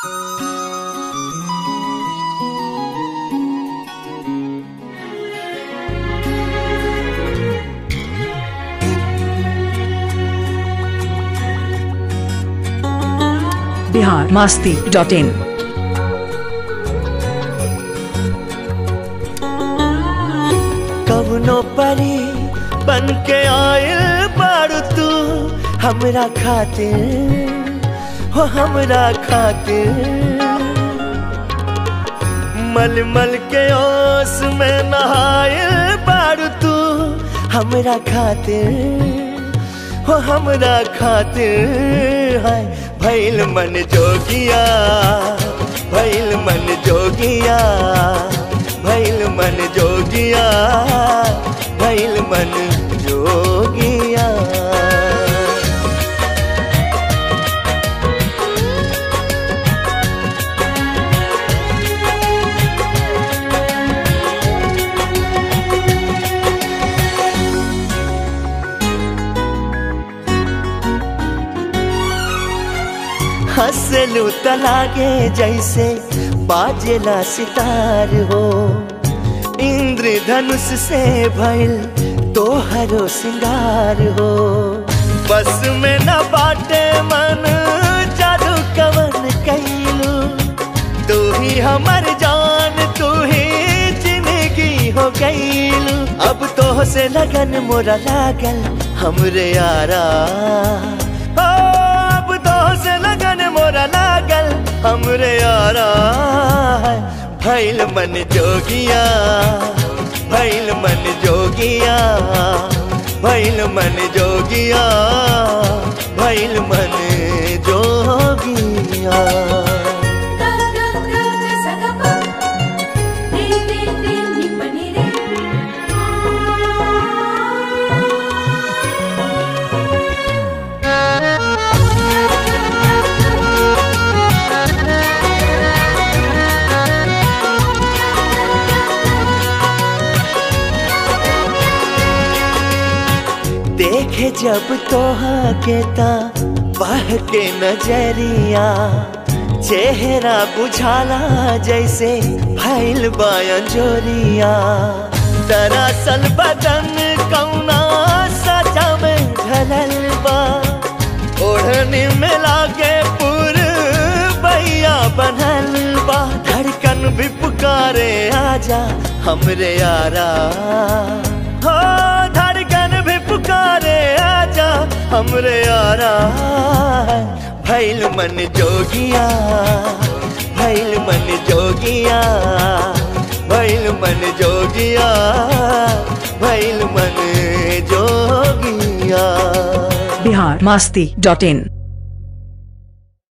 biharmasti.in। कवनो परी बन के आयल बारू तू हमरा खातिर, हो हमरा खातिर। मल मल के ओस में नहायल बारू तू हमरा खातिर, हो हमरा खातिर। है भइल मन जोगिया, भइल मन जोगिया, भइल मन जोगिया, भइल मन जोगिया। हंसलू त लागे जैसे बाजेला सितार हो, इंद्रधनुष से भइल तोहरो सिंगार हो। बस में न बाटे मन जादू कवन कैलू, तू ही हमर जान, तू ही जिंदगी हो गईलू। अब तो से लगन मोरा लागल हमरे यारा, अब तो से लगन मोरा लागल हमरे यारा। भइल मन जोगिया, भइल मन जोगिया, भइल मन जोगिया, भइल मन जोगिया। देखे जब तोहा के ता बह के नजरिया, चेहरा बुझाला जैसे भइल बांजोरिया। दरअसल बदन कौना सजा में ढलल बा, ओढ़नी में लागे पुरबैया बनल बा। धड़कन भी पुकारे आजा हमरे यारा, हो धड़कन भी पुकारे आजा हमरे यारा। भइल मन जोगिया, भइल मन जोगिया, भइल मन जोगिया, भइल मन जोगिया। biharmasti.in।